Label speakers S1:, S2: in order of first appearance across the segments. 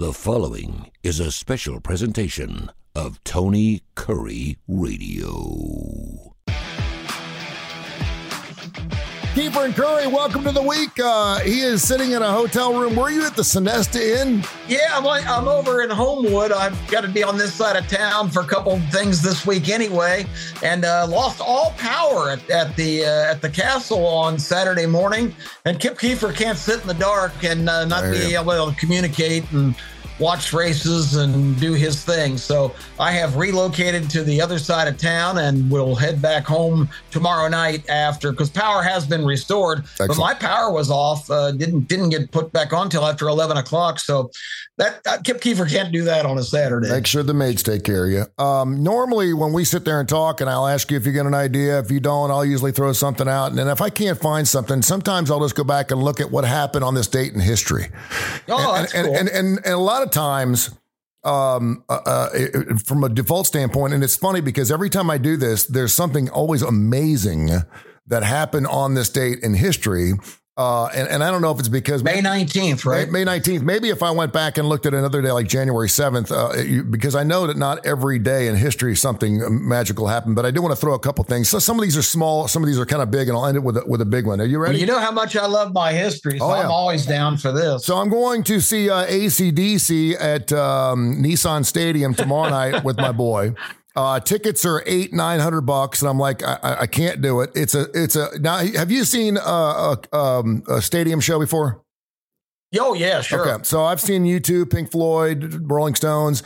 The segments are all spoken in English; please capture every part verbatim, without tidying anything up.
S1: The following is a special presentation of Tony Curry Radio.
S2: Kiefer and Curry, welcome to the week. Uh, he is sitting in a hotel room. Were you at the Sonesta Inn?
S3: Yeah, I'm, like, I'm over in Homewood. I've got to be on this side of town for a couple of things this week anyway, and uh, lost all power at, at the uh, at the castle on Saturday morning. And Kip Kiefer can't sit in the dark and uh, not be able to communicate and watch races and do his thing. So I have relocated to the other side of town and will head back home tomorrow night after, because power has been restored. Excellent. But my power was off, uh, didn't didn't get put back on till after eleven o'clock. So that, that Kip Kiefer can't do that on a Saturday.
S2: Make sure the maids take care of you. Um, normally when we sit there and talk and I'll ask you if you get an idea, if you don't, I'll usually throw something out. And then if I can't find something, sometimes I'll just go back and look at what happened on this date in history.
S3: Oh,
S2: and,
S3: that's
S2: and,
S3: cool.
S2: and, and, and a lot of times, um, uh, uh, it, from a default standpoint, and it's funny because every time I do this, there's something always amazing that happened on this date in history. Uh, and, and I don't know if it's because
S3: May nineteenth, right?
S2: May, May nineteenth. Maybe if I went back and looked at another day like January seventh, uh, you, because I know that not every day in history something magical happened, but I do want to throw a couple things. So some of these are small, some of these are kind of big, and I'll end it with a, with a big one. Are you ready?
S3: Well, you know how much I love my history, so oh, yeah. I'm always down for this.
S2: So I'm going to see uh, A C D C at um, Nissan Stadium tomorrow night with my boy. Uh, tickets are eight, nine hundred bucks. And I'm like, I, I can't do it. It's a, it's a, now have you seen a, a, um, a stadium show before?
S3: Oh yeah, sure.
S2: Okay. So I've seen U two, Pink Floyd, Rolling Stones.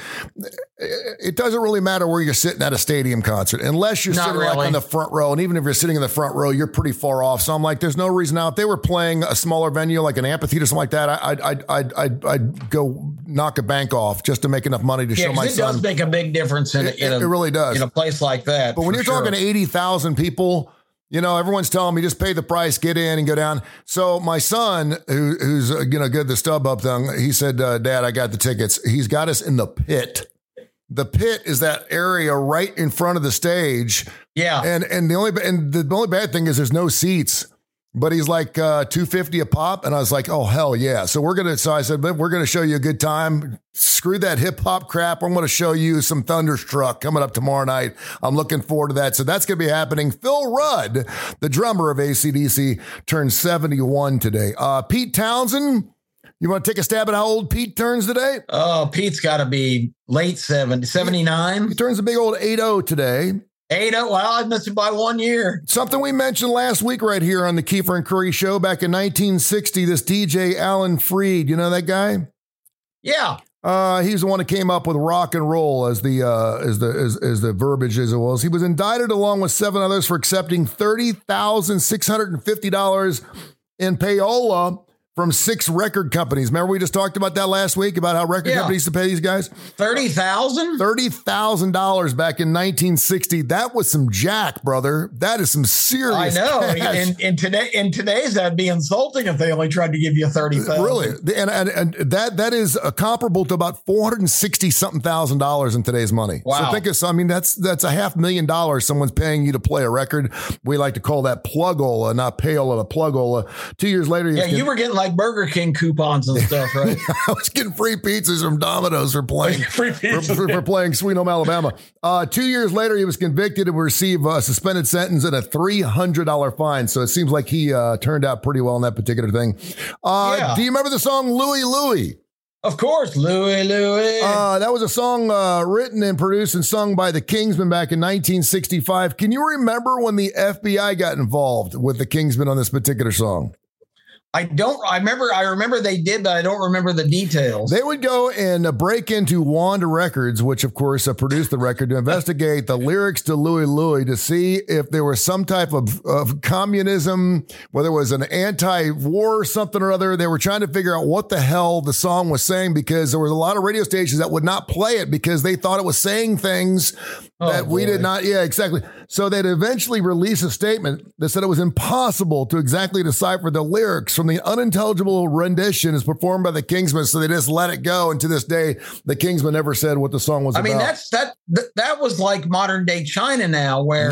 S2: It doesn't really matter where you're sitting at a stadium concert, unless you're
S3: Not
S2: sitting
S3: really.
S2: like on the front row. And even if you're sitting in the front row, you're pretty far off. So I'm like, there's no reason now. If they were playing a smaller venue, like an amphitheater or something like that, I'd, I'd, I'd, I'd, I'd go knock a bank off just to make enough money to
S3: yeah,
S2: show my
S3: it
S2: son.
S3: It does make a big difference in,
S2: it,
S3: in a,
S2: it really does.
S3: in a place like that.
S2: But when you're
S3: sure.
S2: talking eighty thousand people, you know, everyone's telling me just pay the price, get in and go down. So my son, who, who's, uh, you know, good, the StubHub thing, he said, uh, Dad, I got the tickets. He's got us in the pit. The pit is that area right in front of the stage.
S3: Yeah.
S2: And, and the only, and the only bad thing is there's no seats, but he's like, uh, two fifty a pop. And I was like, oh, hell yeah. So we're going to, so I said, we're going to show you a good time. Screw that hip hop crap. I'm going to show you some Thunderstruck coming up tomorrow night. I'm looking forward to that. So that's going to be happening. Phil Rudd, the drummer of A C D C, turned seventy-one today. Uh, Pete Townsend, you want to take a stab at how old Pete turns today?
S3: Oh, Pete's got to be late seventy, seventy-nine.
S2: He turns a big old eight oh today.
S3: eight oh, well, I missed it by one year.
S2: Something we mentioned last week right here on the Kiefer and Curry show back in nineteen sixty, this D J Alan Freed, you know that guy?
S3: Yeah.
S2: Uh, he's the one that came up with rock and roll as the uh, as the as, as the verbiage as it was. He was indicted along with seven others for accepting thirty thousand six hundred fifty dollars in payola from six record companies. Remember we just talked about that last week about how record yeah. companies used to pay these guys?
S3: thirty thousand dollars?
S2: thirty thousand dollars back in nineteen sixty. That was some jack, brother. That is some serious
S3: I know.
S2: cash.
S3: In, in, today, in today's, that'd be insulting if they only tried to give you thirty thousand dollars.
S2: Really? And, and, and that that is uh, comparable to about four hundred sixty something thousand dollars in today's money.
S3: Wow.
S2: So think of, I mean, that's that's a half million dollars someone's paying you to play a record. We like to call that plugola, not payola, a plugola. Two years later.
S3: Yeah,
S2: getting,
S3: you were getting like Burger King coupons and stuff, right?
S2: I was getting free pizzas from Domino's for playing
S3: free pizzas,
S2: for, for, for playing Sweet Home Alabama. Uh, two years later, he was convicted and received a suspended sentence and a three hundred dollars fine. So it seems like he uh, turned out pretty well in that particular thing. Uh,
S3: yeah.
S2: Do you remember the song Louie Louie?
S3: Of course, Louie Louie.
S2: Uh, that was a song uh, written and produced and sung by the Kingsmen back in nineteen sixty-five. Can you remember when the F B I got involved with the Kingsmen on this particular song?
S3: I don't, I remember, I remember they did, but I don't remember the details.
S2: They would go and uh, break into Wanda Records, which of course uh, produced the record, to investigate the lyrics to Louie Louie to see if there was some type of, of communism, whether it was an anti-war something or other. They were trying to figure out what the hell the song was saying, because there was a lot of radio stations that would not play it because they thought it was saying things
S3: oh,
S2: that we
S3: boy.
S2: did not. Yeah, exactly. So they'd eventually release a statement that said it was impossible to exactly decipher the lyrics from the unintelligible rendition as performed by the Kingsmen. So they just let it go. And to this day, the Kingsmen never said what the song was
S3: I
S2: about.
S3: mean, that's that, that, that was like modern day China now, where, mm-hmm.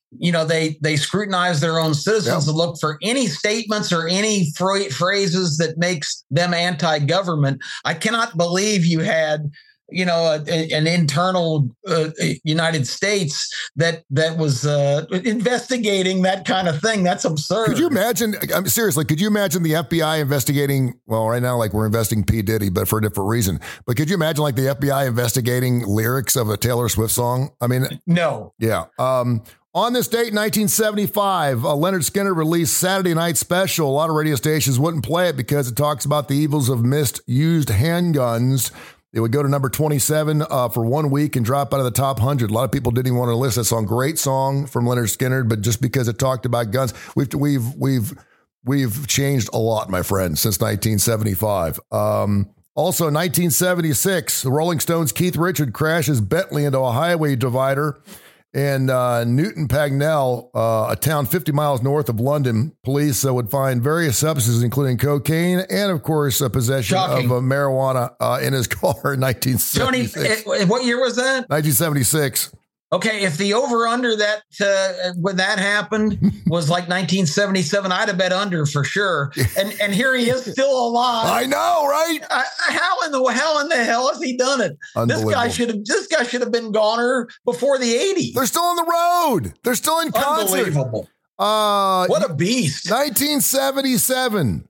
S3: you know, they they scrutinize their own citizens
S2: Yep.
S3: and look for any statements or any phra- phrases that makes them anti-government. I cannot believe you had, you know, a, a, an internal uh, United States that that was uh, investigating that kind of thing. That's absurd.
S2: Could you imagine? I mean, seriously, could you imagine the F B I investigating? Well, right now, like we're investigating P. Diddy, but for a different reason. But could you imagine, like the F B I investigating lyrics of a Taylor Swift song? I mean,
S3: No.
S2: yeah. Um, on this date, nineteen seventy-five, uh, Leonard Skinner released Saturday Night Special. A lot of radio stations wouldn't play it because it talks about the evils of misused handguns. It would go to number twenty-seven uh, for one week and drop out of the top one hundred. A lot of people didn't even want to listen to that song. Great song from Leonard Skinner, but just because it talked about guns, we've we've we've we've changed a lot, my friend, since nineteen seventy-five. Um, also, nineteen seventy-six, the Rolling Stones' Keith Richards crashes Bentley into a highway divider. In uh, Newton Pagnell, uh, a town fifty miles north of London, police uh, would find various substances, including cocaine and, of course, a possession
S3: Shocking.
S2: of uh, marijuana uh, in his car in nineteen seventy-six.
S3: Tony, it, what year was that?
S2: nineteen seventy-six.
S3: Okay, if the over under that uh, when that happened was like nineteen seventy-seven, I'd have bet under for sure. And and here he is still alive.
S2: I know, right?
S3: Uh, how in the hell in the hell has he done it? This guy should have. This guy should have been goner before the eighties.
S2: They're still on the road. They're still in concert.
S3: Unbelievable.
S2: Uh,
S3: What a beast.
S2: nineteen seventy-seven.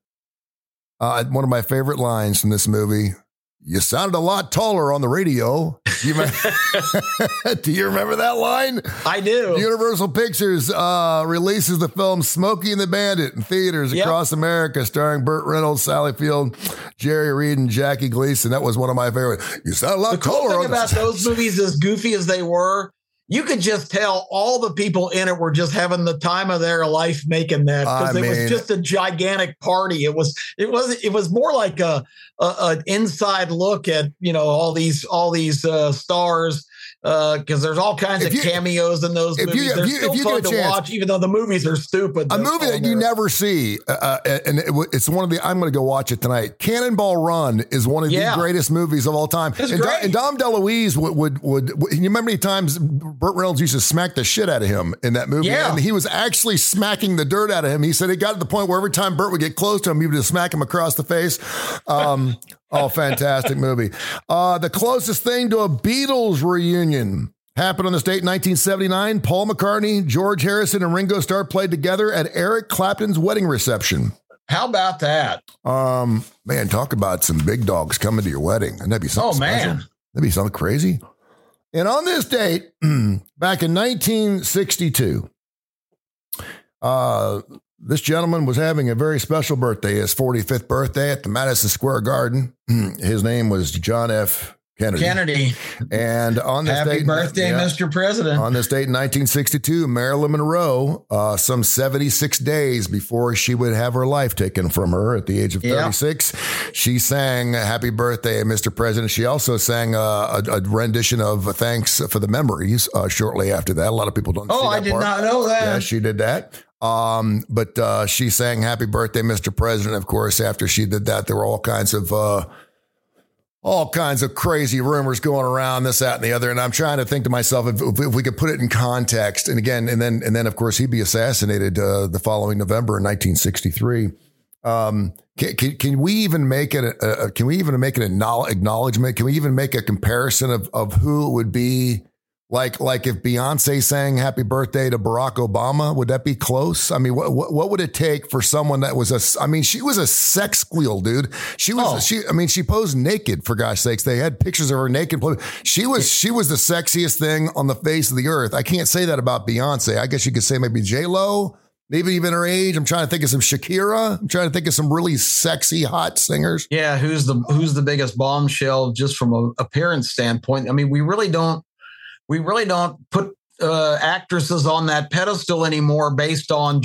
S2: Uh, one of my favorite lines from this movie. You sounded a lot taller on the radio. You remember, do you remember that line?
S3: I do.
S2: Universal Pictures uh, releases the film Smokey and the Bandit in theaters
S3: Yep.
S2: across America, starring Burt Reynolds, Sally Field, Jerry Reed, and Jackie Gleason. That was one of my favorite. You sound a lot
S3: The cool
S2: taller
S3: thing
S2: on
S3: about
S2: the
S3: those movies, as goofy as they were, you could just tell all the people in it were just having the time of their life making that, because
S2: I
S3: it
S2: mean-
S3: was just a gigantic party. It was it was it was more like a, a an inside look at, you know, all these all these uh, stars, because there's all kinds
S2: If
S3: of
S2: you-
S3: cameos in those
S2: if you-
S3: movies.
S2: if
S3: They're
S2: you-
S3: still
S2: if you
S3: fun
S2: get a
S3: to
S2: chance-
S3: watch, even though the movies are stupid.
S2: A
S3: They're
S2: movie
S3: all
S2: that you
S3: there.
S2: never see, uh, and it, it's one of the. I'm going to go watch it tonight. Cannonball Run is one of
S3: Yeah.
S2: the greatest movies of all time.
S3: It's
S2: and,
S3: great.
S2: and Dom DeLuise would, would would would. You remember how many times Burt Reynolds used to smack the shit out of him in that movie?
S3: Yeah.
S2: And he was actually smacking the dirt out of him. He said it got to the point where every time Burt would get close to him, he would just smack him across the face. Um, oh, fantastic movie! Uh, the closest thing to a Beatles reunion happened on this date in nineteen seventy-nine. Paul McCartney, George Harrison, and Ringo Starr played together at Eric Clapton's wedding reception.
S3: How about that?
S2: Um, man, talk about some big dogs coming to your wedding. And that'd be something
S3: Oh, man.
S2: special. That'd be something crazy. And on this date, back in nineteen sixty-two, uh, this gentleman was having a very special birthday, his forty-fifth birthday at the Madison Square Garden. His name was John F. Kennedy.
S3: Kennedy.
S2: And on this
S3: Happy
S2: date,
S3: birthday,
S2: yeah.
S3: Mister President.
S2: On this date in nineteen sixty-two, Marilyn Monroe, uh, some seventy-six days before she would have her life taken from her at the age of
S3: Yeah.
S2: thirty-six, she sang Happy Birthday, Mister President. She also sang uh, a, a rendition of Thanks for the Memories uh, shortly after that. A lot of people don't
S3: Oh,
S2: see that
S3: I did
S2: part.
S3: not know that.
S2: Yeah, she did that. Um, but uh, she sang Happy Birthday, Mister President. Of course, after she did that, there were all kinds of uh, all kinds of crazy rumors going around, this, that, and the other. And I'm trying to think to myself if, if we could put it in context. And again, and then and then of course he'd be assassinated uh, the following November in nineteen sixty-three. Um, can, can, can we even make it? A, a, can we even make an acknowledgement? Can we even make a comparison of of who it would be? Like, like if Beyonce sang Happy Birthday to Barack Obama, would that be close? I mean, what, what, what would it take for someone that was a, I mean, she was a sex squeal, dude. She was,
S3: Oh.
S2: she, I mean, she posed naked, for gosh sakes. They had pictures of her naked. She was, she was the sexiest thing on the face of the earth. I can't say that about Beyonce. I guess you could say maybe J-Lo, maybe even her age. I'm trying to think of some Shakira. I'm trying to think of some really sexy, hot singers.
S3: Yeah, who's the who's the biggest bombshell just from an appearance standpoint? I mean, we really don't we really don't put uh, actresses on that pedestal anymore based on just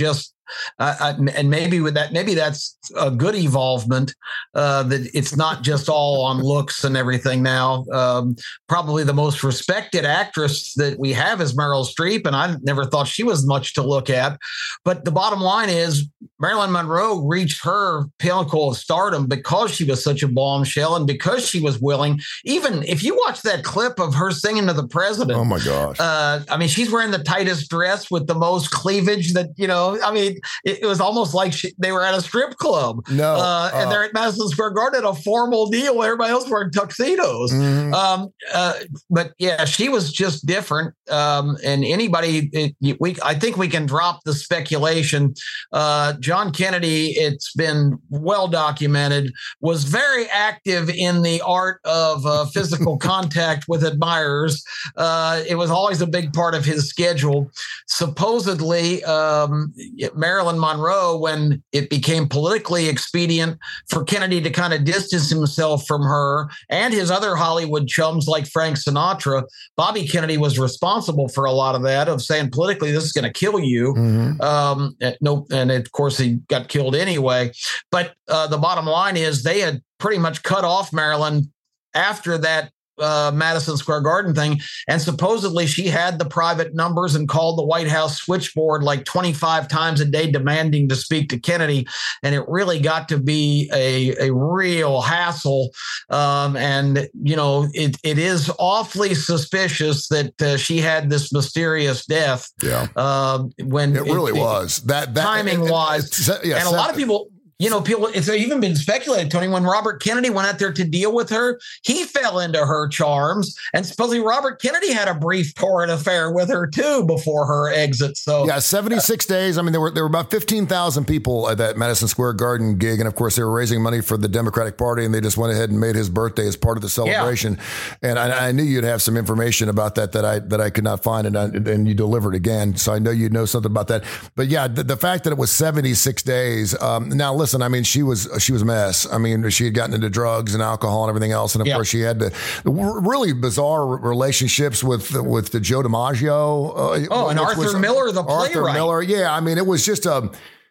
S3: Uh, uh, and maybe with that, maybe that's a good evolvement. Uh, that it's not just all on looks and everything now. Um, probably the most respected actress that we have is Meryl Streep, and I never thought she was much to look at. But the bottom line is, Marilyn Monroe reached her pinnacle of stardom because she was such a bombshell and because she was willing. Even if you watch that clip of her singing to the president,
S2: oh my gosh,
S3: uh, I mean, she's wearing the tightest dress with the most cleavage. That you know, I mean. It, it was almost like she, they were at a strip club.
S2: No,
S3: uh, and
S2: uh,
S3: they're at Madison Square Garden, a formal deal. Everybody else wearing tuxedos. Mm-hmm. Um, uh, but yeah, she was just different. Um, and anybody, it, we, I think we can drop the speculation. Uh, John Kennedy, it's been well documented, was very active in the art of uh, physical contact with admirers. Uh, it was always a big part of his schedule. Supposedly, um, Marilyn Monroe, when it became politically expedient for Kennedy to kind of distance himself from her and his other Hollywood chums like Frank Sinatra, Bobby Kennedy was responsible for a lot of that, of saying politically, this is going to kill you. Mm-hmm. Um, no, and of course, he got killed anyway. But uh, the bottom line is they had pretty much cut off Marilyn after that Uh, Madison Square Garden thing. And supposedly she had the private numbers and called the White House switchboard like twenty-five times a day demanding to speak to Kennedy. And it really got to be a, a real hassle. Um, and, you know, it, it is awfully suspicious that uh, she had this mysterious death.
S2: Yeah.
S3: Uh, when
S2: it really it, was. That, that
S3: timing wise.
S2: Yeah,
S3: and a lot of people... You know, people, it's even been speculated, Tony, when Robert Kennedy went out there to deal with her, he fell into her charms. And supposedly Robert Kennedy had a brief torrid affair with her, too, before her exit. So,
S2: yeah, seventy-six uh, days. I mean, there were there were about fifteen thousand people at that Madison Square Garden gig. And of course, they were raising money for the Democratic Party. And they just went ahead and made his birthday as part of the celebration. Yeah. And I, I knew you'd have some information about that that I that I could not find. And, I, and you delivered again. So I know you'd know something about that. But yeah, the, the fact that it was seventy-six days. Um, now, listen, I mean, she was she was a mess. I mean, she had gotten into drugs and alcohol and everything else, and of yeah. course, she had the, the really bizarre relationships with with the Joe DiMaggio. Uh,
S3: oh, and Arthur was, Miller, the playwright.
S2: Arthur Miller, yeah. I mean, it was just a.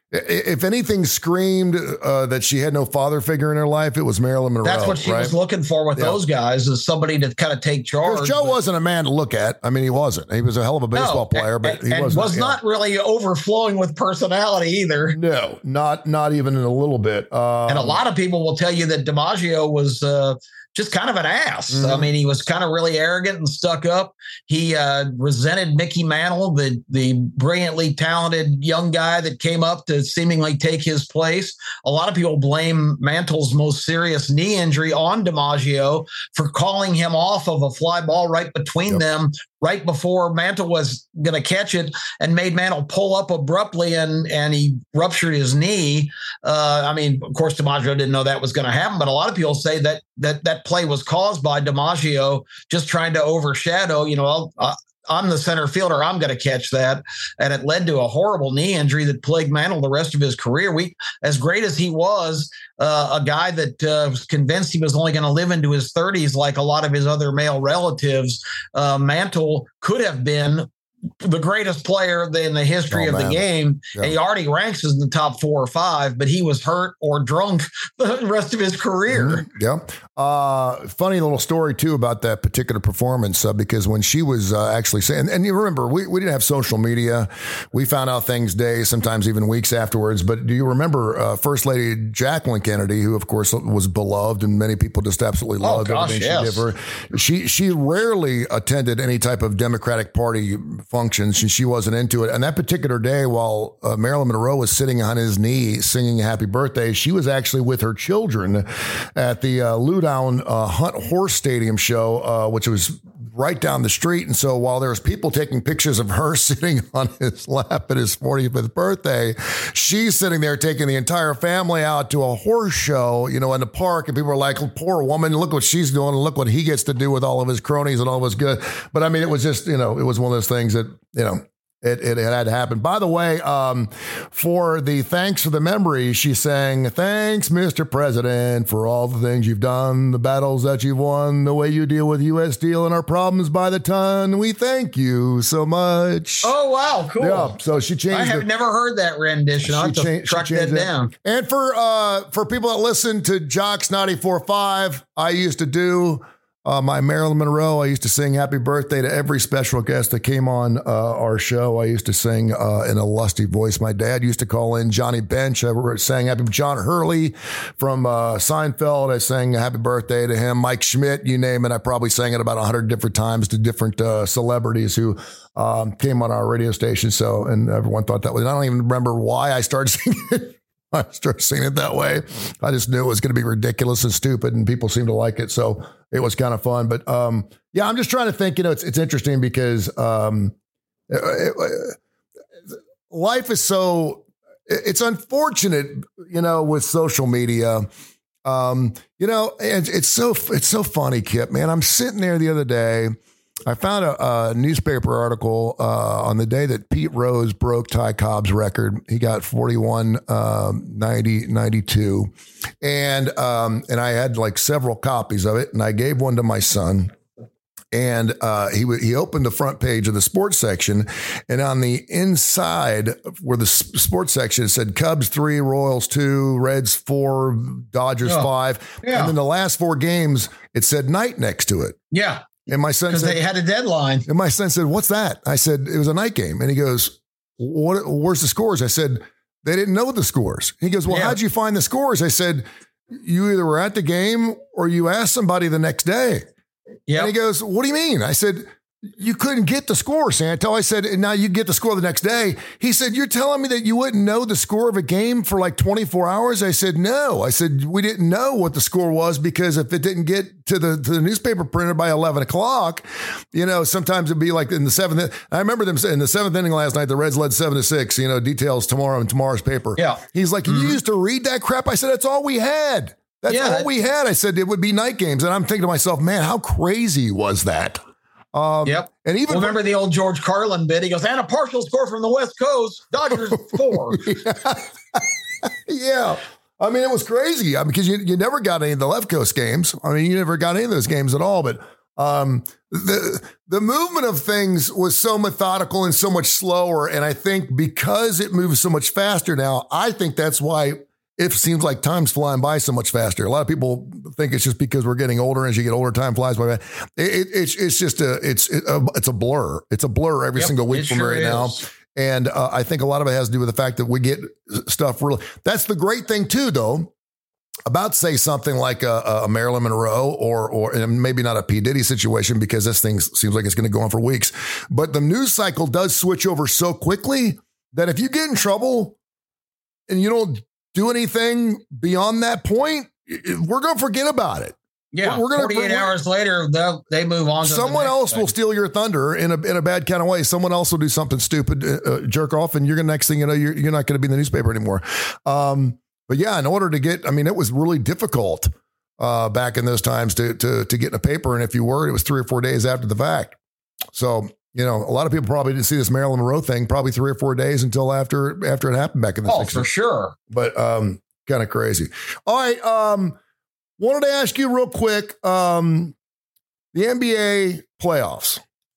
S2: If anything screamed uh, that she had no father figure in her life, it was Marilyn Monroe.
S3: That's what she
S2: right?
S3: was looking for with yeah. those guys, is somebody to kind of take charge.
S2: Joe
S3: but,
S2: wasn't a man to look at. I mean, he wasn't. He was a hell of a baseball
S3: no,
S2: player, but
S3: and,
S2: he
S3: and
S2: wasn't,
S3: was
S2: yeah.
S3: not really overflowing with personality either.
S2: No, not not even in a little bit. Um,
S3: and a lot of people will tell you that DiMaggio was uh, just kind of an ass. Mm-hmm. I mean, he was kind of really arrogant and stuck up. He uh, resented Mickey Mantle, the the brilliantly talented young guy that came up to seemingly take his place. A lot of people blame Mantle's most serious knee injury on DiMaggio for calling him off of a fly ball right between yep. them, right before Mantle was going to catch it, and made Mantle pull up abruptly, and and he ruptured his knee. Uh, I mean, of course, DiMaggio didn't know that was going to happen, but a lot of people say that that that play was caused by DiMaggio just trying to overshadow, you know, I'll, uh, I'm the center fielder, I'm going to catch that. And it led to a horrible knee injury that plagued Mantle the rest of his career. We, as great as he was, uh, a guy that uh, was convinced he was only going to live into his thirties, like a lot of his other male relatives, uh, Mantle could have been the greatest player in the history oh, of man. the game. Yeah. And he already ranks as in the top four or five, but he was hurt or drunk the rest of his career.
S2: Mm-hmm. Yeah. Uh, funny little story too about that particular performance, uh, because when she was uh, actually saying, and, and you remember, we, we didn't have social media. We found out things days, sometimes even weeks afterwards. But do you remember uh, First Lady Jacqueline Kennedy, who of course was beloved and many people just absolutely loved
S3: oh, gosh,
S2: everything
S3: yes.
S2: she did for her. She, she rarely attended any type of Democratic Party functions, and she wasn't into it. And that particular day, while uh, Marilyn Monroe was sitting on his knee singing happy birthday, she was actually with her children at the uh, Loudoun uh, Hunt Horse Stadium show, uh, which was right down the street. And so while there was people taking pictures of her sitting on his lap at his forty-fifth birthday, she's sitting there taking the entire family out to a horse show, you know, in the park. And people were like, poor woman, look what she's doing. And look what he gets to do with all of his cronies and all of his good. But I mean, it was just, you know, it was one of those things that, you know, It, it, it had to happen. By the way, um, for the thanks for the memory, she sang, "Thanks, Mister President, for all the things you've done, the battles that you've won, the way you deal with U S Steel and our problems by the ton. We thank you so much."
S3: Oh, wow. Cool.
S2: Yeah. So she changed.
S3: I have
S2: the,
S3: never heard that rendition. I'll have to
S2: changed,
S3: track that down.
S2: And for, uh, for people that listen to Jocks ninety-four point five, I used to do Uh, my Marilyn Monroe. I used to sing happy birthday to every special guest that came on uh, our show. I used to sing uh, in a lusty voice. My dad used to call in Johnny Bench. I sang happy John Hurley from uh, Seinfeld. I sang happy birthday to him. Mike Schmidt, you name it. I probably sang it about a hundred different times to different uh, celebrities who um, came on our radio station. So, and everyone thought that was, I don't even remember why I started singing it. I started seeing it that way. I just knew it was going to be ridiculous and stupid, and people seemed to like it. So it was kind of fun. But um, yeah, I'm just trying to think, you know, it's it's interesting because um, it, it, life is so, it's unfortunate, you know, with social media. Um, you know, it's, it's so, it's so funny, Kip, man. I'm sitting there the other day. I found a, a newspaper article uh, on the day that Pete Rose broke Ty Cobb's record. He got forty-one, um, ninety, ninety-two. And, um, and I had like several copies of it, and I gave one to my son. And uh, he he opened the front page of the sports section, and on the inside where the sports section, it said Cubs three, Royals two, Reds four, Dodgers oh, five. Yeah. And then the last four games, it said night next to it.
S3: Yeah.
S2: And my son
S3: said, they had a deadline.
S2: And my son said, "What's that?" I said, "It was a night game." And he goes, "What? Where's the scores?" I said, "They didn't know the scores." He goes, "Well, yeah. How'd you find the scores?" I said, "You either were at the game or you asked somebody the next day." Yeah. And he goes, "What do you mean?" I said, "You couldn't get the score, Santo." I said, "And now you get the score the next day." He said, "You're telling me that you wouldn't know the score of a game for like twenty-four hours? I said, "No." I said, "We didn't know what the score was because if it didn't get to the to the newspaper printer by eleven o'clock, you know, sometimes it'd be like in the seventh. I remember them saying in the seventh inning last night, the Reds led seven to six, you know, details tomorrow in tomorrow's paper."
S3: Yeah.
S2: He's like, mm-hmm. "You used to read that crap?" I said, "That's all we had. That's yeah, all that- we had." I said, "It would be night games." And I'm thinking to myself, man, how crazy was that? Um,
S3: yep.
S2: And even
S3: well, remember the old George Carlin bit? He goes, "And a partial score from the West Coast, Dodgers four."
S2: Yeah. I mean, it was crazy. I mean, because you, you never got any of the left coast games. I mean, you never got any of those games at all. But um, the the movement of things was so methodical and so much slower. And I think because it moves so much faster now, I think that's why it seems like time's flying by so much faster. A lot of people think it's just because we're getting older. As you get older, time flies by. It, it, it's it's just a it's it, a, it's a blur. It's a blur every yep, single week from sure right is. now. And uh, I think a lot of it has to do with the fact that we get stuff really. That's the great thing too, though, about say something like a, a Marilyn Monroe or or and maybe not a P. Diddy situation, because this thing seems like it's going to go on for weeks. But the news cycle does switch over so quickly that if you get in trouble and you don't do anything beyond that point, we're going to forget about it.
S3: Yeah,
S2: we're, we're gonna,
S3: forty-eight hours later, they move on. To
S2: someone else
S3: thing.
S2: will steal your thunder in a in a bad kind of way. Someone else will do something stupid, uh, jerk off, and you're gonna next thing you know, you're you're not going to be in the newspaper anymore. Um, but yeah, in order to get, I mean, it was really difficult uh, back in those times to to to get in a paper, and if you were, it was three or four days after the fact. So you know, a lot of people probably didn't see this Marilyn Monroe thing probably three or four days until after after it happened back in the
S3: oh,
S2: sixties.
S3: For sure.
S2: But um, kind of crazy. All right. Um, wanted to ask you real quick, um, the N B A playoffs.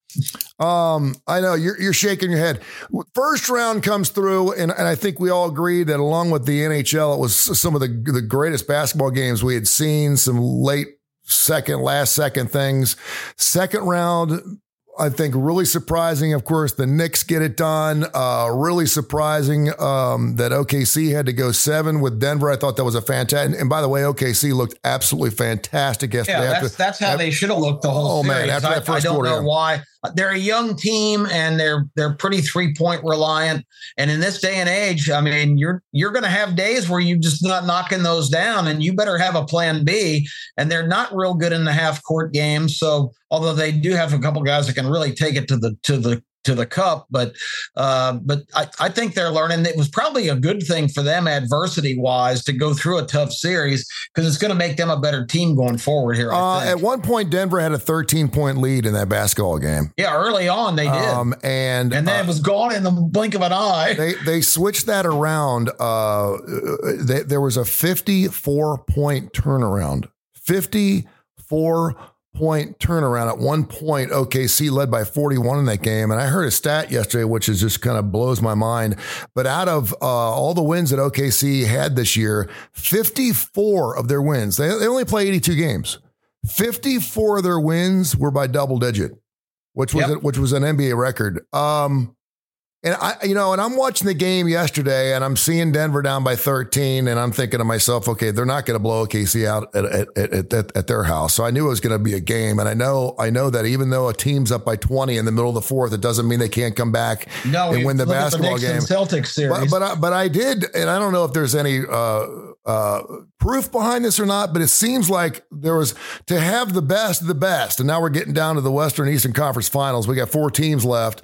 S2: Um, I know you're you're shaking your head. First round comes through, and, and I think we all agree that along with the N H L, it was some of the the greatest basketball games we had seen. Some late second, last second things. Second round, I think really surprising. Of course, the Knicks get it done. Uh, really surprising um, that O K C had to go seven with Denver. I thought that was a fantastic. And by the way, O K C looked absolutely fantastic yesterday.
S3: Yeah,
S2: after,
S3: that's, that's how
S2: after,
S3: they should have looked the whole
S2: oh,
S3: series.
S2: Man, after
S3: I,
S2: that first
S3: I don't
S2: quarter,
S3: know why. They're a young team and they're they're pretty three point reliant. And in this day and age, I mean, you're you're going to have days where you're just not knocking those down, and you better have a plan B. And they're not real good in the half court games. So although they do have a couple guys that can really take it to the to the to the cup, but uh, but I, I think they're learning. It was probably a good thing for them adversity wise to go through a tough series because it's going to make them a better team going forward here.
S2: Uh, at one point, Denver had a thirteen point lead in that basketball game.
S3: Yeah, early on they did, um,
S2: and
S3: and then uh, it was gone in the blink of an eye.
S2: They they switched that around. Uh, they, there was a fifty-four point turnaround. fifty-four point turnaround. At one point, O K C led by forty-one in that game. And I heard a stat yesterday, which is just kind of blows my mind. But out of uh, all the wins that O K C had this year, fifty-four of their wins, they, they only play eighty-two games. fifty-four of their wins were by double digit, which was, yep. which was an N B A record. Um, And I, you know, and I'm watching the game yesterday and I'm seeing Denver down by thirteen and I'm thinking to myself, okay, they're not going to blow O K C out at, at, at, at, at their house. So I knew it was going to be a game. And I know, I know that even though a team's up by twenty in the middle of the fourth, it doesn't mean they can't come back
S3: no,
S2: and win the
S3: look
S2: basketball
S3: at the
S2: game.
S3: Celtics series.
S2: But, but, I, but I did, and I don't know if there's any, uh, uh, proof behind this or not, but it seems like there was to have the best of the best. And now we're getting down to the Western Eastern Conference Finals. We got four teams left.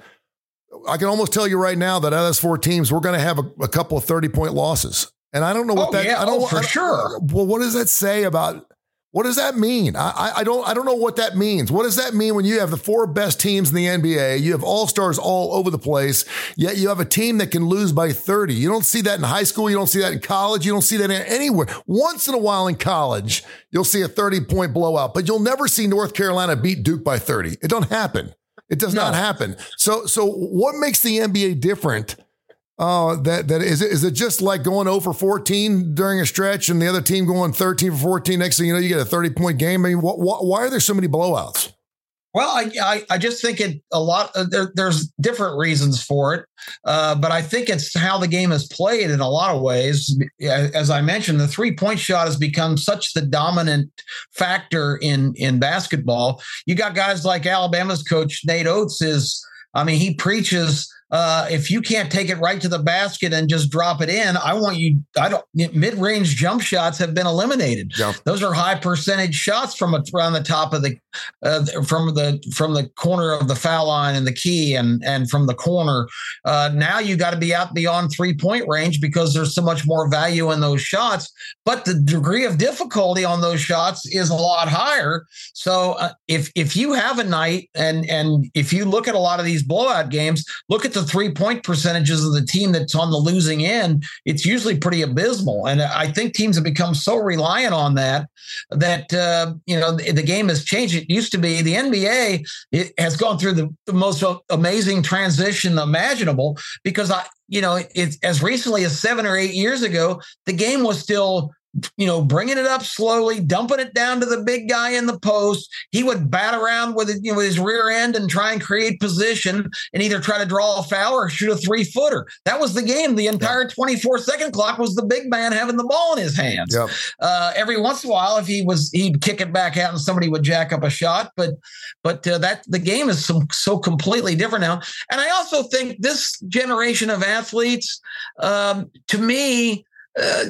S2: I can almost tell you right now that out of those four teams, we're going to have a, a couple of thirty point losses. And I don't know what
S3: oh,
S2: that,
S3: yeah,
S2: I don't
S3: oh, for
S2: I,
S3: sure.
S2: Well, what does that say about, what does that mean? I, I, I don't, I don't know what that means. What does that mean when you have the four best teams in the N B A? You have all-stars all over the place, yet you have a team that can lose by thirty. You don't see that in high school. You don't see that in college. You don't see that anywhere. Once in a while in college, you'll see a thirty point blowout, but you'll never see North Carolina beat Duke by thirty. It don't happen. It does no. not happen. So, so what makes the N B A different? Uh, that that is it. Is it just like going oh for fourteen during a stretch, and the other team going thirteen for fourteen? Next thing you know, you get a thirty point game. I mean, wh- wh- why are there so many blowouts?
S3: Well, I, I, I just think it a lot. Uh, there, there's different reasons for it, uh, but I think it's how the game is played in a lot of ways. As I mentioned, the three point shot has become such the dominant factor in in basketball. You got guys like Alabama's coach Nate Oates is. I mean, he preaches. Uh, if you can't take it right to the basket and just drop it in, I want you. I don't. Mid-range jump shots have been eliminated. Yep. Those are high percentage shots from a, around the top of the, uh, from the from the corner of the foul line and the key, and and from the corner. Uh, now you got to be out beyond three point range because there's so much more value in those shots. But the degree of difficulty on those shots is a lot higher. So uh, if if you have a night and and if you look at a lot of these blowout games, look at the three-point percentages of the team that's on the losing end, it's usually pretty abysmal. And I think teams have become so reliant on that, that, uh, you know, the, the game has changed. It used to be the N B A it has gone through the, the most amazing transition imaginable because, I, you know, it's as recently as seven or eight years ago, the game was still you know, bringing it up slowly, dumping it down to the big guy in the post. He would bat around with, you know, his rear end and try and create position and either try to draw a foul or shoot a three footer. That was the game. The entire twenty-four second clock was the big man having the ball in his hands. Yep. Uh, every once in a while, if he was, he'd kick it back out and somebody would jack up a shot. But, but uh, that the game is so, so completely different now. And I also think this generation of athletes, um, to me, Uh,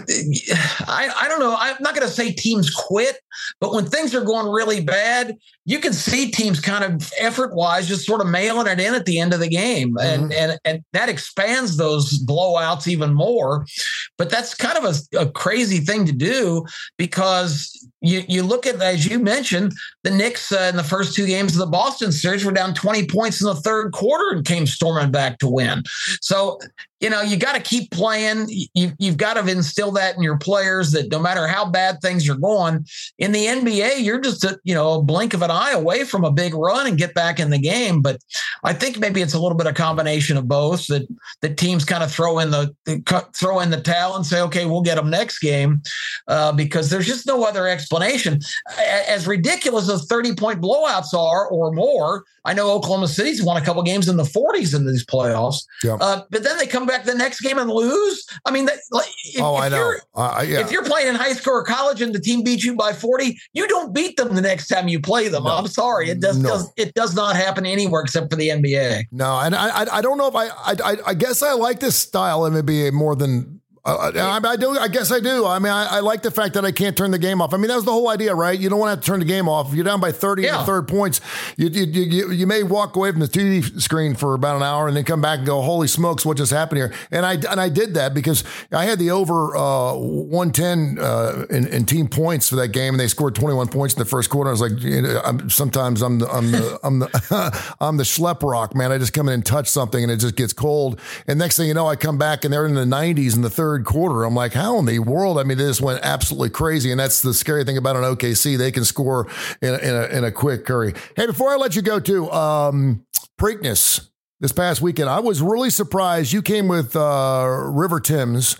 S3: I, I don't know. I'm not going to say teams quit, but when things are going really bad, you can see teams kind of effort wise just sort of mailing it in at the end of the game. Mm-hmm. And, and, and that expands those blowouts even more. But that's kind of a, a crazy thing to do because you, you look at, as you mentioned, the Knicks uh, in the first two games of the Boston series were down twenty points in the third quarter and came storming back to win. So, you know, you got to keep playing. You, you've got to instill that in your players that no matter how bad things are going in the N B A, you're just a, you know, a blink of an eye away from a big run and get back in the game. But I think maybe it's a little bit of combination of both that the teams kind of throw in the throw in the towel and say, okay, we'll get them next game uh, because there's just no other explanation. As ridiculous as thirty point blowouts are or more, I know Oklahoma City's won a couple games in the forties in these playoffs, yeah. uh, but then they come back the next game and lose. I mean, that, like, if,
S2: oh,
S3: if
S2: I know.
S3: You're,
S2: uh, yeah.
S3: If you're playing in high school or college and the team beats you by forty, you don't beat them the next time you play them. No. I'm sorry, it does, no. does it does not happen anywhere except for the N B A.
S2: No, and I I, I don't know if I, I I guess I like this style of N B A more than Uh, I, I do. I guess I do. I mean, I, I like the fact that I can't turn the game off. I mean, that was the whole idea, right? You don't want to have to turn the game off. If you're down by thirty yeah. in the third points, you, you you you may walk away from the T V screen for about an hour and then come back and go, "Holy smokes, what just happened here?" And I and I did that because I had the over uh, one ten uh, in, in team points for that game, and they scored twenty-one points in the first quarter. I was like, you know, I'm, sometimes I'm the I'm the I'm the I'm the schlep rock, man. I just come in and touch something, and it just gets cold. And next thing you know, I come back and they're in the nineties in the third quarter. I'm like, how in the world? I mean, they just went absolutely crazy. And that's the scary thing about an O K C. They can score in a, in a, in a quick hurry. Hey, before I let you go too, um, Preakness this past weekend, I was really surprised. You came with uh, River Thames.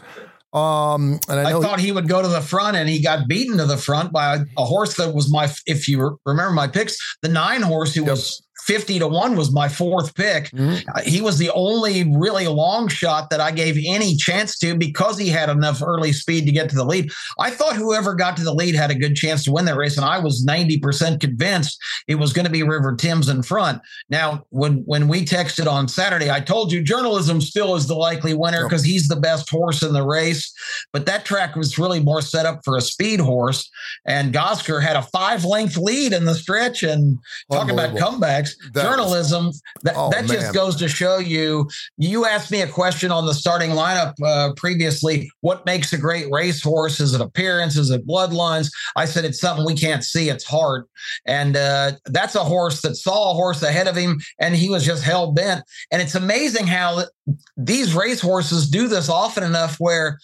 S2: Um, and I, know
S3: I thought he, he would go to the front, and he got beaten to the front by a, a horse that was my, if you remember my picks, the nine horse who yep. was fifty to one was my fourth pick. Mm-hmm. Uh, he was the only really long shot that I gave any chance to because he had enough early speed to get to the lead. I thought whoever got to the lead had a good chance to win that race, and I was ninety percent convinced it was going to be River Thames in front. Now, when, when we texted on Saturday, I told you Journalism still is the likely winner because yep. he's the best horse in the race, but that track was really more set up for a speed horse, and Gosker had a five-length lead in the stretch, and talking about comebacks, That Journalism, was, that, oh, that just goes to show you, you asked me a question on the starting lineup uh, previously, what makes a great racehorse? Is it appearance? Is it bloodlines? I said, it's something we can't see. It's heart. And uh, that's a horse that saw a horse ahead of him, and he was just hell bent. And it's amazing how these racehorses do this often enough where,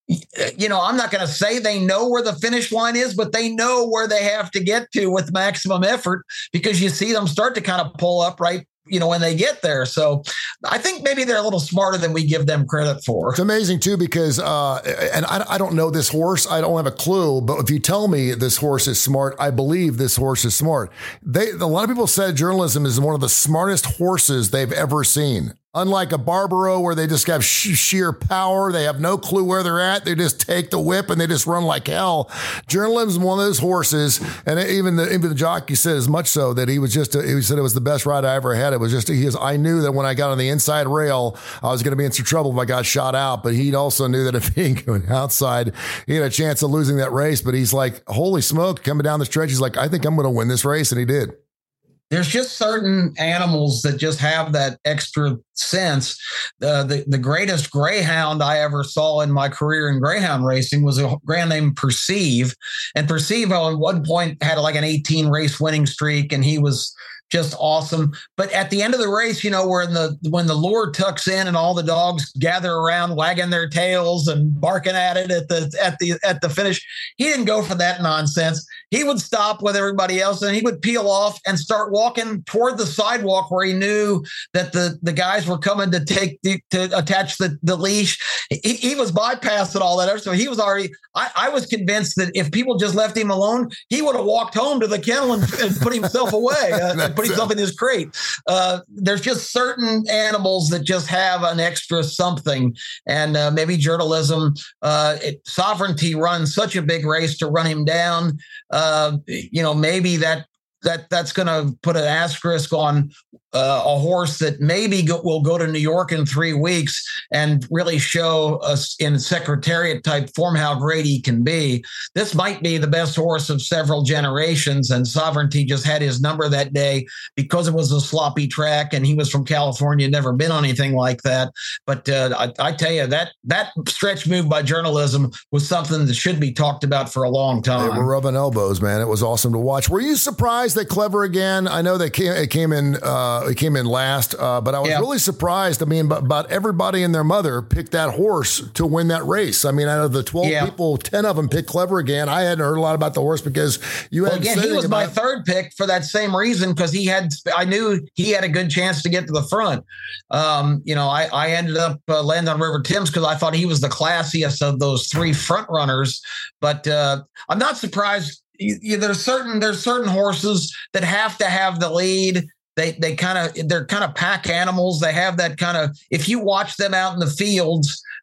S3: you know, I'm not going to say they know where the finish line is, but they know where they have to get to with maximum effort because you see them start to kind of pull up right, you know, when they get there. So I think maybe they're a little smarter than we give them credit for.
S2: It's amazing too, because, uh, and I, I don't know this horse. I don't have a clue, but if you tell me this horse is smart, I believe this horse is smart. They, a lot of people said Journalism is one of the smartest horses they've ever seen. Unlike a Barbaro where they just have sh- sheer power, they have no clue where they're at. They just take the whip and they just run like hell. Journalism is one of those horses, and even the even the jockey said as much so that he was just a, he said it was the best ride I ever had. It was just he was, I knew that when I got on the inside rail, I was going to be in some trouble if I got shot out. But he also knew that if he going outside, he had a chance of losing that race. But he's like, holy smoke, coming down the stretch, he's like, I think I'm going to win this race, and he did.
S3: There's just certain animals that just have that extra sense. Uh, the, the greatest greyhound I ever saw in my career in greyhound racing was a greyhound named Perceive. And Perceive at one point had like an eighteen race winning streak, and he was just awesome. But at the end of the race, you know, where the when the lure tucks in and all the dogs gather around wagging their tails and barking at it at the at the at the finish, he didn't go for that nonsense. He would stop with everybody else and he would peel off and start walking toward the sidewalk where he knew that the, the guys were coming to take the, to attach the, the leash. He, he was bypassing all that. So he was already, I, I was convinced that if people just left him alone, he would have walked home to the kennel and, and put himself away, uh, and put himself in his crate. Uh, there's just certain animals that just have an extra something. And uh, maybe Journalism, uh, it, Sovereignty runs such a big race to run him down. Uh, you know, maybe that that that's going to put an asterisk on uh, a horse that maybe go, will go to New York in three weeks and really show us in Secretariat type form how great he can be. This might be the best horse of several generations, and Sovereignty just had his number that day because it was a sloppy track and he was from California, never been on anything like that. But uh, I, I tell you, that that stretch move by Journalism was something that should be talked about for a long time.
S2: They were rubbing elbows, man. It was awesome to watch. Were you surprised that Clever Again? I know they came, it came in, uh, it came in last, uh, but I was yeah. really surprised. I mean, about everybody and their mother picked that horse to win that race. I mean, out of the twelve yeah. people, ten of them picked Clever Again. I hadn't heard a lot about the horse because you well, had
S3: again, he was my third pick for that same reason, because he had, I knew he had a good chance to get to the front. Um, you know, I, I ended up uh, landing on River Thames because I thought he was the classiest of those three front runners. But uh, I'm not surprised. You, you, there's certain there's certain horses that have to have the lead. They they kind of they're kind of pack animals. They have that kind of, if you watch them out in the fields,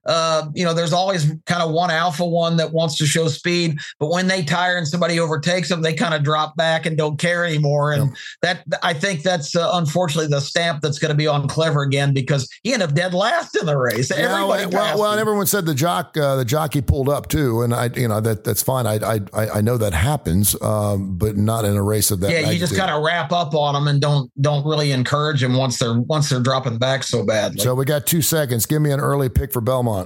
S3: uh, you know, there's always kind of one alpha one that wants to show speed, but when they tire and somebody overtakes them, they kind of drop back and don't care anymore. And yep. that I think that's uh, unfortunately the stamp that's going to be on Clever again, because he ended up dead last in the race.
S2: Yeah,
S3: Everybody
S2: well, well, and everyone said the jock, uh, the jockey pulled up too, and I, you know, that that's fine. I I I know that happens, um, but not in a race of that.
S3: Yeah, you just kind of wrap up on them and don't don't really encourage them once they're once they're dropping back so badly.
S2: So we got two seconds. Give me an early pick for Belmont.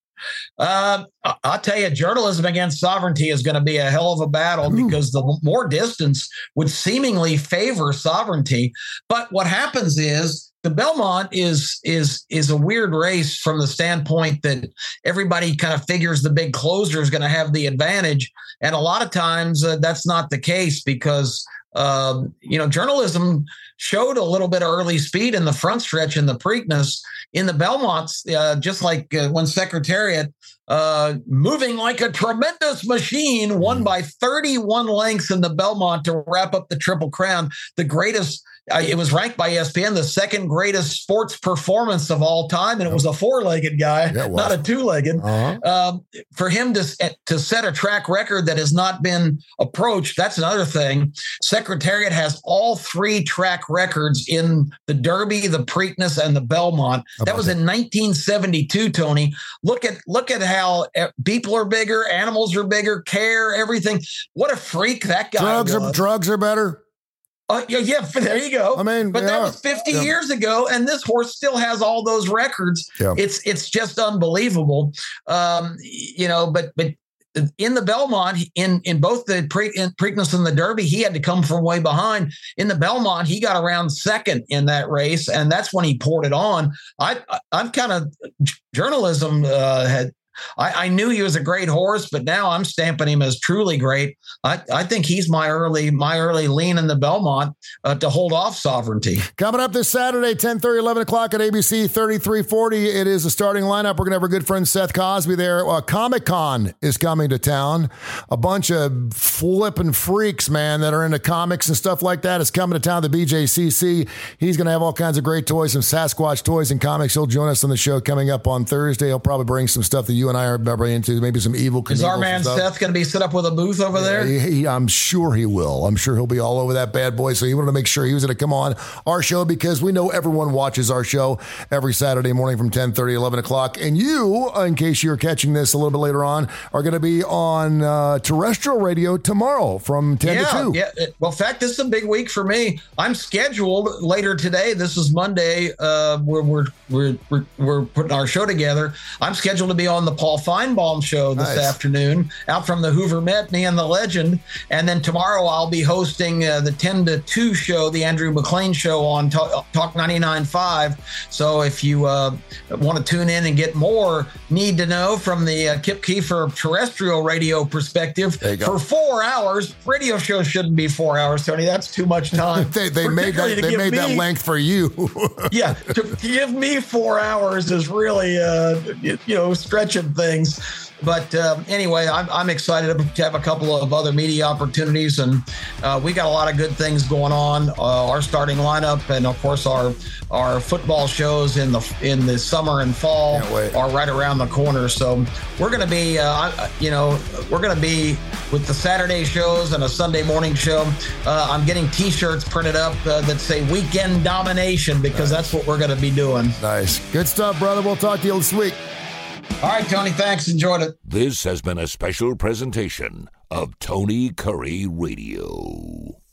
S3: Uh, I'll tell you, Journalism Against Sovereignty is going to be a hell of a battle Ooh. because the more distance would seemingly favor Sovereignty. But what happens is the Belmont is is is a weird race from the standpoint that everybody kind of figures the big closer is going to have the advantage. And a lot of times uh, that's not the case, because Um, you know, Journalism showed a little bit of early speed in the front stretch in the Preakness. In the Belmonts, uh, just like uh, when Secretariat, uh, moving like a tremendous machine, won by thirty-one lengths in the Belmont to wrap up the Triple Crown. The greatest, uh, it was ranked by E S P N the second greatest sports performance of all time, and it was a four-legged guy, yeah, not a two-legged. Uh-huh. Um, for him to to set a track record that has not been approached, that's another thing. Secretariat has all three track records in the Derby, the Preakness, and the Belmont. That was in nineteen seventy-two, Tony. Look at look at how people are bigger, animals are bigger, care, everything. What a freak that guy
S2: drugs
S3: was.
S2: Are, drugs are better.
S3: Uh, yeah, yeah, there you go.
S2: I mean,
S3: but
S2: yeah,
S3: that was fifty
S2: yeah.
S3: years ago, and this horse still has all those records.
S2: Yeah.
S3: It's it's just unbelievable. Um, you know, but but in the Belmont, in in both the Pre- in Preakness and the Derby, he had to come from way behind. In the Belmont, he got around second in that race, and that's when he poured it on. I I'm kind of Journalism uh, had. I, I knew he was a great horse, but now I'm stamping him as truly great. I, I think he's my early my early lean in the Belmont uh, to hold off Sovereignty.
S2: Coming up this Saturday, ten thirty, eleven o'clock at A B C thirty-three forty. It is the starting lineup. We're going to have our good friend Seth Cosby there. Uh, Comic-Con is coming to town. A bunch of flipping freaks, man, that are into comics and stuff like that is coming to town, the B J C C. He's going to have all kinds of great toys, some Sasquatch toys and comics. He'll join us on the show coming up on Thursday. He'll probably bring some stuff that you and I are probably into, maybe some evil.
S3: Is our man Seth going to be set up with a booth over there?
S2: Yeah, he, he, I'm sure he will. I'm sure he'll be all over that bad boy. So he wanted to make sure he was going to come on our show, because we know everyone watches our show every Saturday morning from ten thirty, eleven o'clock. And you, in case you're catching this a little bit later on, are going to be on uh, terrestrial radio tomorrow from ten
S3: yeah,
S2: to two.
S3: Yeah. Well, in fact, this is a big week for me. I'm scheduled later today. This is Monday. Uh, we're, we're, we're, we're, we're putting our show together. I'm scheduled to be on the Paul Feinbaum show this
S2: nice.
S3: afternoon, out from the Hoover Met, me and the legend. And then tomorrow I'll be hosting uh, the ten to two show, the Andrew McLean show on Talk, Talk ninety-nine point five. So if you uh, want to tune in and get more need to know from the uh, Kip Keefer terrestrial radio perspective for four hours, radio shows shouldn't be four hours, Tony. That's too much time.
S2: they they made that they made me, that length for you.
S3: yeah, to, to give me four hours is really uh, you, you know stretching things. But um, anyway, I'm, I'm excited to have a couple of other media opportunities, and uh, we got a lot of good things going on. Uh, our starting lineup, and of course our our football shows in the in the summer and fall are right around the corner. So we're going to be, uh, you know, we're going to be with the Saturday shows and a Sunday morning show. Uh, I'm getting T-shirts printed up uh, that say "Weekend Domination" because nice. That's what we're going to be doing.
S2: Nice, good stuff, brother. We'll talk to you this week.
S3: All right, Tony, thanks. Enjoyed it.
S1: This has been a special presentation of Tony Curry Radio.